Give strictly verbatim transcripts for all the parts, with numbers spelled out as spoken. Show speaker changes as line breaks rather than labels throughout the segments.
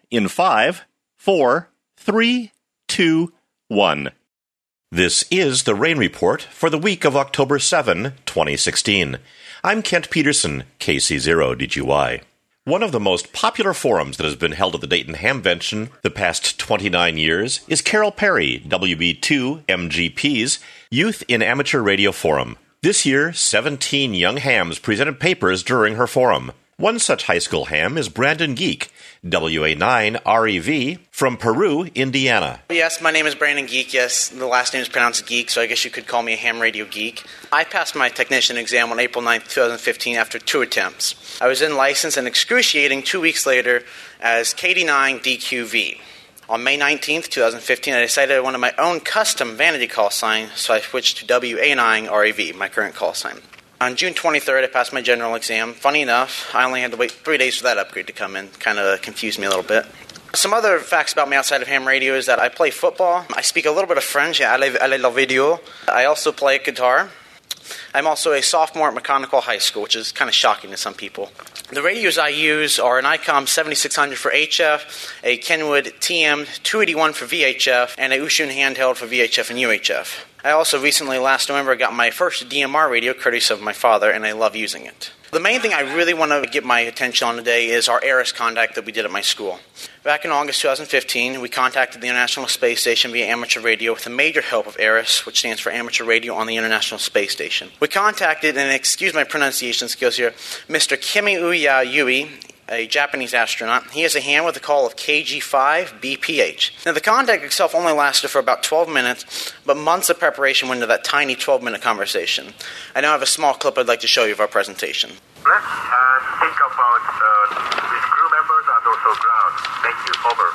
in five, four, three, two, one. This is the Rain Report for the week of October seventh, twenty sixteen. I'm Kent Peterson, K C zero D G Y. One of the most popular forums that has been held at the Dayton Hamvention the past twenty-nine years is Carol Perry, W B two M G P's Youth in Amateur Radio Forum. This year, seventeen young hams presented papers during her forum. One such high school ham is Brandon Geek, W A nine R E V, from Peru, Indiana.
Yes, my name is Brandon Geek. Yes, the last name is pronounced Geek, so I guess you could call me a ham radio geek. I passed my technician exam on April ninth, twenty fifteen after two attempts. I was in license and excruciating two weeks later as K D nine D Q V. On May nineteenth, twenty fifteen, I decided I wanted my own custom vanity call sign, so I switched to W A nine R E V, my current call sign. On June twenty-third, I passed my general exam. Funny enough, I only had to wait three days for that upgrade to come in. Kind of confused me a little bit. Some other facts about me outside of ham radio is that I play football. I speak a little bit of French. Allez, allez la video. I also play guitar. I'm also a sophomore at Mechanical High School, which is kind of shocking to some people. The radios I use are an ICOM seventy-six hundred for H F, a Kenwood T M two eighty-one for V H F, and a Ushun handheld for V H F and U H F. I also recently, last November, got my first D M R radio, courtesy of my father, and I love using it. The main thing I really want to get my attention on today is our ARIS contact that we did at my school. Back in August twenty fifteen, we contacted the International Space Station via amateur radio with the major help of ARIS, which stands for Amateur Radio on the International Space Station. We contacted, and excuse my pronunciation skills here, Mister Kimi-Uya Yui, a Japanese astronaut. He has a ham with a call of K G five B P H. Now, the contact itself only lasted for about twelve minutes, but months of preparation went into that tiny twelve-minute conversation. I now have a small clip I'd like to show you of our presentation.
Let's uh, think about uh, these crew members and also ground. Thank you. Over.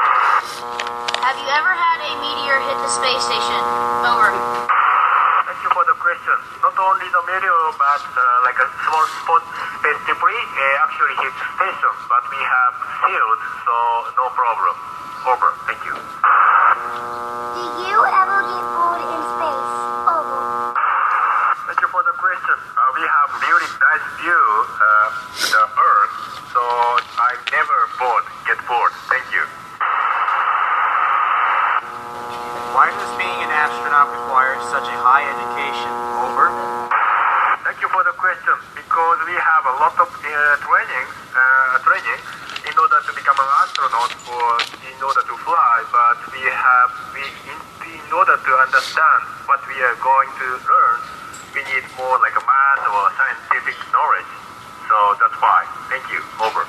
Have you ever had a meteor hit the space station? Over.
Thank you for the question. Not only the meteor, but uh, like a small spot space debris uh, actually hit the station, but we have sealed, so no problem. Over. Thank you.
Do you ever get bored in space? Over.
Thank you for the question. Uh, we have really nice view uh, to the Earth, so I never bored, get bored. Thank you.
Why does being an astronaut require such a high education? Over.
Thank you for the question. Because we have a lot of uh, training, uh, training in order to become an astronaut or in order to fly, but we have, we in, in order to understand what we are going to learn, we need more like a math or scientific knowledge. So that's why. Thank you. Over.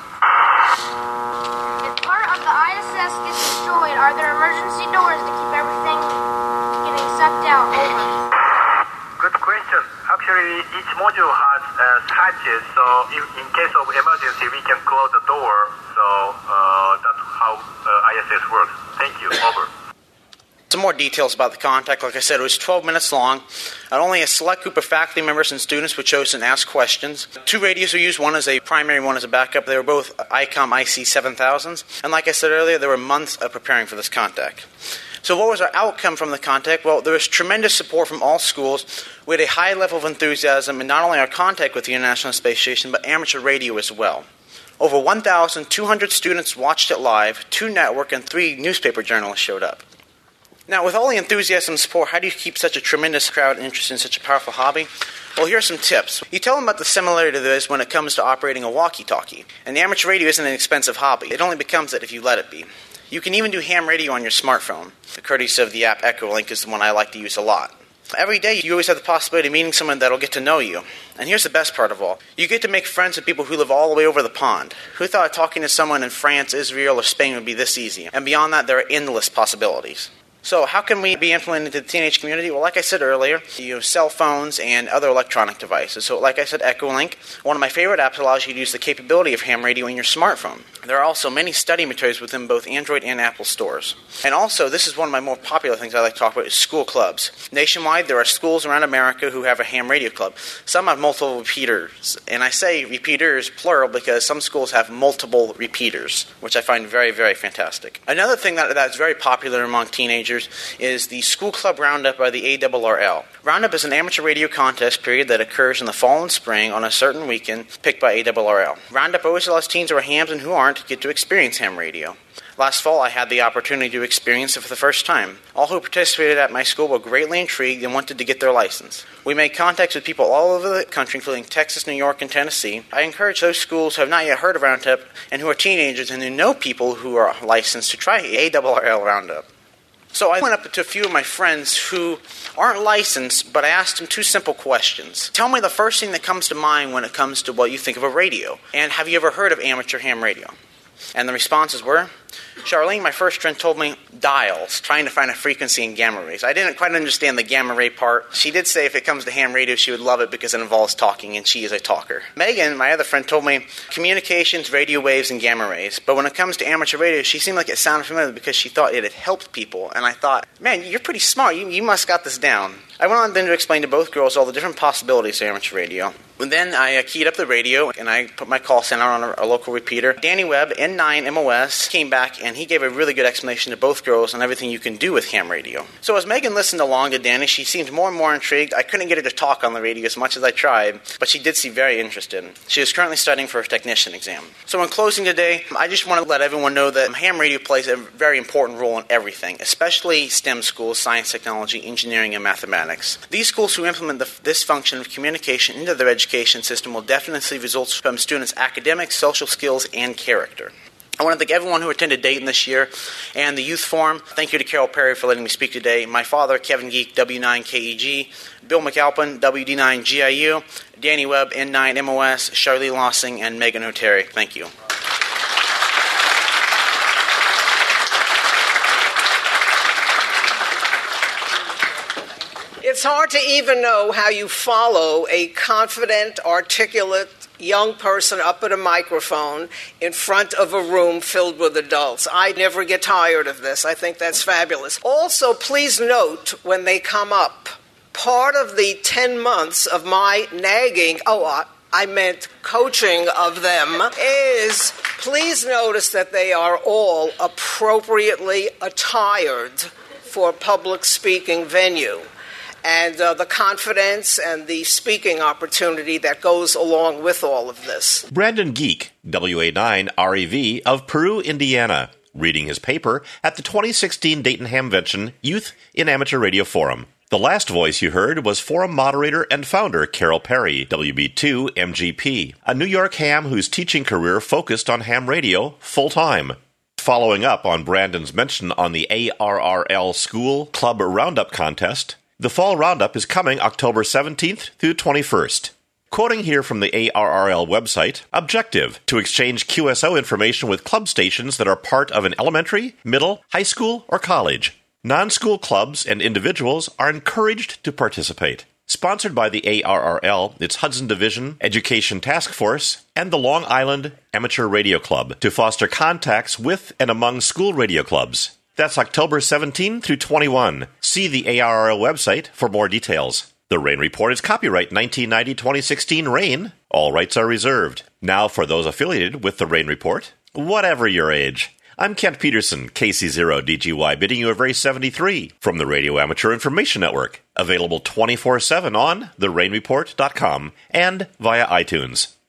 If part of the I S S gets destroyed, are there emergency doors to keep everything getting sucked out? Over.
Good question. Actually, each module has uh, hatches, so if, in case of emergency, we can close the door. So uh, that's how uh, I S S works. Thank you. Over.
Some more details about the contact. Like I said, it was twelve minutes long, and only a select group of faculty members and students were chosen to ask questions. Two radios were used, one as a primary, one as a backup. They were both ICOM I C seven thousands, and like I said earlier, there were months of preparing for this contact. So what was our outcome from the contact? Well, there was tremendous support from all schools. We had a high level of enthusiasm in not only our contact with the International Space Station, but amateur radio as well. Over one thousand two hundred students watched it live, two network and three newspaper journalists showed up. Now, with all the enthusiasm and support, how do you keep such a tremendous crowd interested in such a powerful hobby? Well, here are some tips. You tell them about the similarity to this when it comes to operating a walkie-talkie. And the amateur radio isn't an expensive hobby. It only becomes it if you let it be. You can even do ham radio on your smartphone. The courtesy of the app Echolink is the one I like to use a lot. Every day, you always have the possibility of meeting someone that'll get to know you. And here's the best part of all. You get to make friends with people who live all the way over the pond. Who thought talking to someone in France, Israel, or Spain would be this easy? And beyond that, there are endless possibilities. So how can we be implemented into the teenage community? Well, like I said earlier, you have cell phones and other electronic devices. So like I said, Echolink, one of my favorite apps, allows you to use the capability of ham radio in your smartphone. There are also many study materials within both Android and Apple stores. And also, this is one of my more popular things I like to talk about, is school clubs. Nationwide, there are schools around America who have a ham radio club. Some have multiple repeaters. And I say repeaters, plural, because some schools have multiple repeaters, which I find very, very fantastic. Another thing that that's very popular among teenagers teenagers is the School Club Roundup by the A R R L. Roundup is an amateur radio contest period that occurs in the fall and spring on a certain weekend picked by A R R L. Roundup always allows teens who are hams and who aren't to get to experience ham radio. Last fall, I had the opportunity to experience it for the first time. All who participated at my school were greatly intrigued and wanted to get their license. We made contacts with people all over the country, including Texas, New York, and Tennessee. I encourage those schools who have not yet heard of Roundup and who are teenagers and who know people who are licensed to try A R R L Roundup. So I went up to a few of my friends who aren't licensed, but I asked them two simple questions. Tell me the first thing that comes to mind when it comes to what you think of a radio. And have you ever heard of amateur ham radio? And the responses were, Charlene, my first friend, told me dials, trying to find a frequency in gamma rays. I didn't quite understand the gamma ray part. She did say if it comes to ham radio, she would love it because it involves talking, and she is a talker. Megan, my other friend, told me communications, radio waves, and gamma rays. But when it comes to amateur radio, she seemed like it sounded familiar because she thought it had helped people. And I thought, man, you're pretty smart. You, you must got this down. I went on then to explain to both girls all the different possibilities of amateur radio. And then I uh, keyed up the radio, and I put my call center on a, a local repeater. Danny Webb, N nine M O S, came back, and he gave a really good explanation to both girls on everything you can do with ham radio. So as Megan listened along to Danny, she seemed more and more intrigued. I couldn't get her to talk on the radio as much as I tried, but she did seem very interested. She is currently studying for a technician exam. So in closing today, I just want to let everyone know that ham radio plays a very important role in everything, especially STEM schools, science, technology, engineering, and mathematics. These schools who implement the, this function of communication into their education system will definitely see results from students' academic, social skills, and character. I want to thank everyone who attended Dayton this year and the Youth Forum. Thank you to Carol Perry for letting me speak today. My father, Kevin Geek, W nine K E G, Bill McAlpin, W D nine G I U, Danny Webb, N nine M O S, Charlie Lossing, and Megan O'Terry. Thank you.
It's hard to even know how you follow a confident, articulate young person up at a microphone in front of a room filled with adults. I never get tired of this. I think that's fabulous. Also, please note when they come up, part of the ten months of my nagging, oh, I, I meant coaching of them, is please notice that they are all appropriately attired for a public speaking venue. And uh, the confidence and the speaking opportunity that goes along with all of this.
Brandon Geek, W A nine R E V of Peru, Indiana, reading his paper at the twenty sixteen Dayton Hamvention Youth in Amateur Radio Forum. The last voice you heard was forum moderator and founder Carol Perry, W B two M G P, a New York ham whose teaching career focused on ham radio full-time. Following up on Brandon's mention on the A R R L School Club Roundup contest, the Fall Roundup is coming October seventeenth through twenty-first. Quoting here from the A R R L website, objective, to exchange Q S O information with club stations that are part of an elementary, middle, high school, or college. Non-school clubs and individuals are encouraged to participate. Sponsored by the A R R L, its Hudson Division, Education Task Force, and the Long Island Amateur Radio Club to foster contacts with and among school radio clubs. That's October seventeenth through twenty-first. See the A R R L website for more details. The Rain Report is copyright nineteen ninety to twenty sixteen Rain. All rights are reserved. Now for those affiliated with the Rain Report, whatever your age. I'm Kent Peterson, K C zero D G Y, bidding you a very seventy-three from the Radio Amateur Information Network. Available twenty-four seven on the rain report dot com and via iTunes.